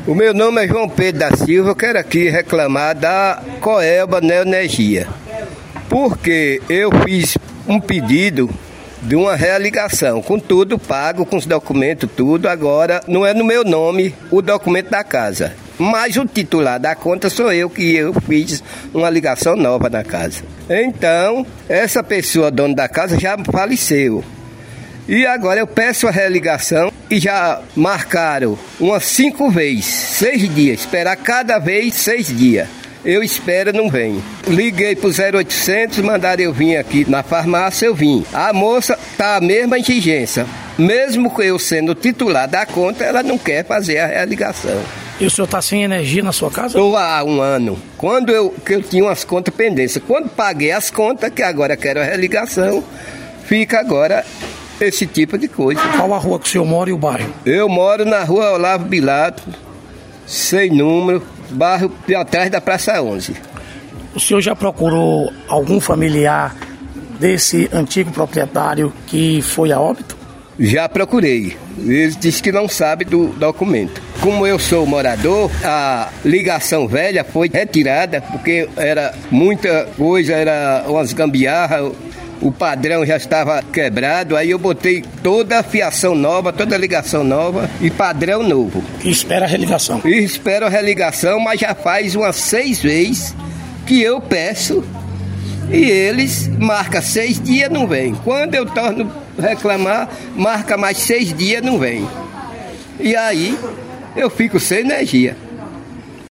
O meu nome é João Pedro da Silva, eu quero aqui reclamar da Coelba Neoenergia, porque eu fiz um pedido de uma religação, com tudo pago, com os documentos, tudo. Agora não é no meu nome o documento da casa, mas o titular da conta sou eu, que eu fiz uma ligação nova na casa. Então, essa pessoa, dona da casa, já faleceu. E agora eu peço a religação e já marcaram umas 5 vezes, 6 dias, esperar cada vez 6 dias. Eu espero, não vem. Liguei pro 0800, mandaram eu vir aqui na farmácia, eu vim. A moça tá a mesma exigência. Mesmo que eu sendo titular da conta, ela não quer fazer a religação. E o senhor está sem energia na sua casa? Estou há um ano. Quando eu tinha umas contas pendências. Quando paguei as contas, que agora quero a religação, fica agora esse tipo de coisa. Qual a rua que o senhor mora e o bairro? Eu moro na rua Olavo Bilato, sem número, bairro atrás da Praça 11. O senhor já procurou algum familiar desse antigo proprietário que foi a óbito? Já procurei. Eles dizem que não sabe do documento. Como eu sou morador, a ligação velha foi retirada, porque era muita coisa, era umas gambiarras, o padrão já estava quebrado, aí eu botei toda a fiação nova, toda a ligação nova e padrão novo. E espera a religação? E espero a religação, mas já faz umas 6 vezes que eu peço e eles marcam 6 dias, não vem. Quando eu torno reclamar, marca mais 6 dias, não vem. E aí eu fico sem energia.